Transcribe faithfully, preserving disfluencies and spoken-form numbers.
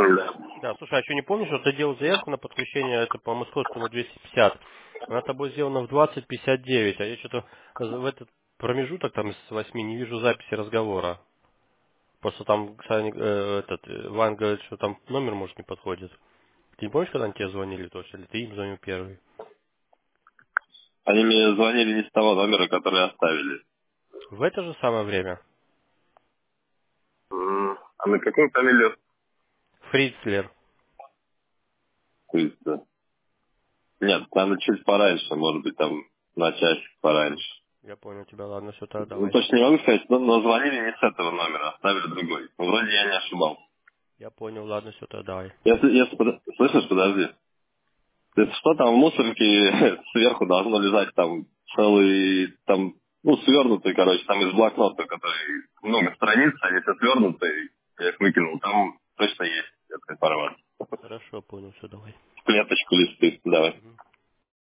Да. Да, слушай, а что не помнишь, что ты делал заявку на подключение, это по московскому двести пятьдесят. Она тобой сделана в двадцать пятьдесят девять, а я что-то в этот промежуток там с восьми не вижу записи разговора. Просто там, кстати, э, этот, э, Ван говорит, что там номер, может, не подходит. Ты не помнишь, когда они тебе звонили точно, или ты им звонил первый? Они мне звонили не с того номера, который оставили. В это же самое время. М, А на какую фамилию? Фрицлер. Пусть-то. Нет, надо чуть пораньше, может быть, там на часик пораньше. Я понял тебя, ладно, все, тогда Ну, давай. точно не могу сказать, но, но звонили не с этого номера, оставили другой. Ну, вроде я не ошибался. Я понял, ладно, все, тогда давай. Если, если, под- слышишь, подожди. Если что, там в мусорке сверху должно лежать там целый, там, ну, свернутый, короче, там из блокнота, который много страниц, они все свернутые, я их выкинул, там точно есть эта информация. Хорошо, понял, все, давай. В клеточку листы, давай. Мгм.